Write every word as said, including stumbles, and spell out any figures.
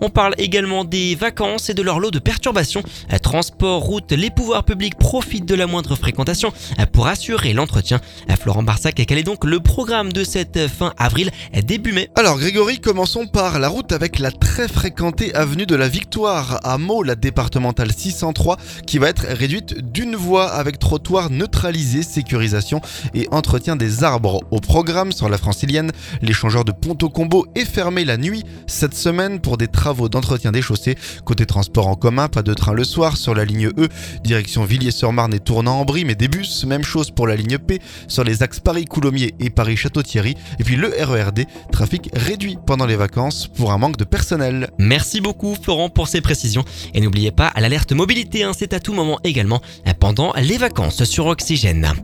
On parle également des vacances et de leur lot de perturbations. Transport, route, les pouvoirs publics profitent de la moindre fréquentation pour assurer l'entretien. Florent Barsac, quel est donc le programme de cette fin avril, début mai? Alors Grégory, commençons par la route avec la très fréquentée avenue de la Victoire à Meaux, la départementale six cent trois, qui va être réduite d'une voie avec trottoir neutralisé, sécurisation et entretien des arbres. Au programme sur la francilienne, l'échangeur de Ponto-Combo est fermé la nuit cette semaine pour des travaux d'entretien des chaussées. Côté transport en commun, pas de train le soir sur la ligne E, direction Villiers-sur-Marne et Tournant-en-Brie, mais des bus, même chose pour la ligne P sur les axes Paris-Coulommiers et Paris-Château-Thierry. Et puis le R E R D, trafic réduit pendant les vacances pour un manque de personnel. Merci beaucoup Florent pour ces précisions. Et n'oubliez pas, l'alerte mobilité, hein, c'est à tout moment également pendant les vacances sur Oxygène.